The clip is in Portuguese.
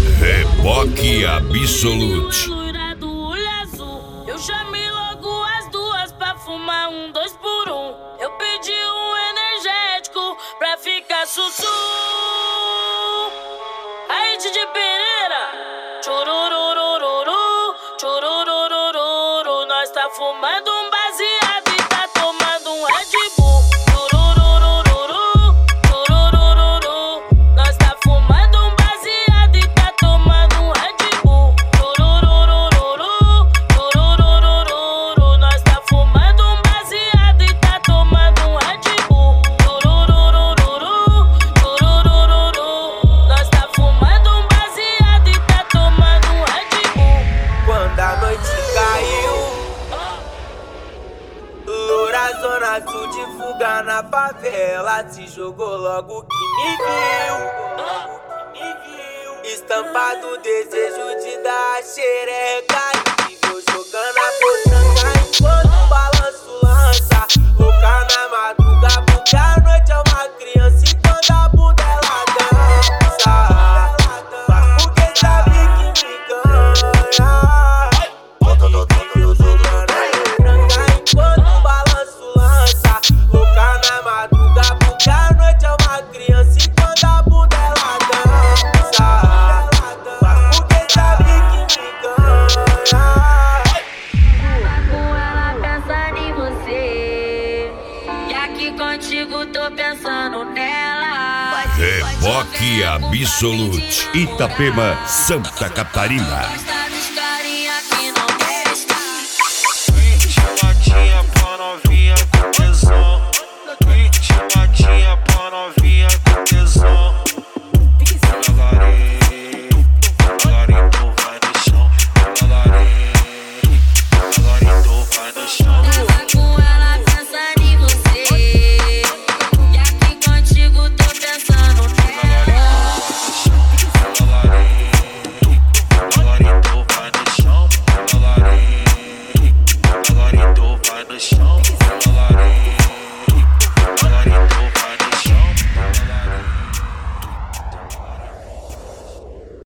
Reboque Absolute. Loira do olho azul, eu chamei logo as duas pra fumar 2 por 1. Eu pedi energético pra ficar sussu. Aí, DJ Pereira, churururururu, churururururu. Nós tá fumando baseado e tá tomando Red Bull. Churururururu, chururururu. Nós tá fumando baseado e tá tomando Red Bull. Churururururu, chururururu. Nós tá fumando baseado e tá tomando Red Bull. Churururururu, chururururu. Nós tá fumando baseado e tá tomando Red Bull. Quando a noite caiu, loura zona sul de fuga na favela, se jogou logo que me viu. Estampado desejo de dar xereca, e viu jogando a potranca enquanto o balanço lança. Louca na madruga, porque a noite é uma criança e toda a bunda ela dança. Mas porque sabe que me ganha. Enquanto o balanço lança, louca na madruga, porque a noite é uma criança e toda a bunda ela dança. Mas porque sabe que me ganha. Com ela pensando em você, e aqui contigo tô pensando nela. Reboque Absolute. Itapema, Santa Catarina.